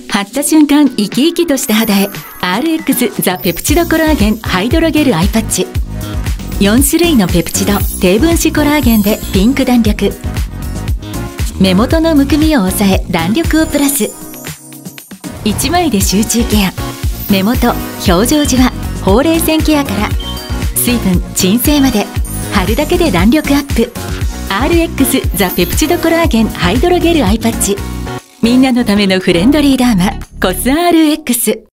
貼った瞬間生き生きとした肌へ RX ザペプチドコラーゲンハイドロゲルアイパッチ。4種類のペプチド低分子コラーゲンでピンク弾力、目元のむくみを抑え弾力をプラス。1枚で集中ケア、目元、表情じわ、ほうれい線ケアから水分、鎮静まで貼るだけで弾力アップ。 RX ザペプチドコラーゲンハイドロゲルアイパッチ。みんなのためのフレンドリーダーマコス RX。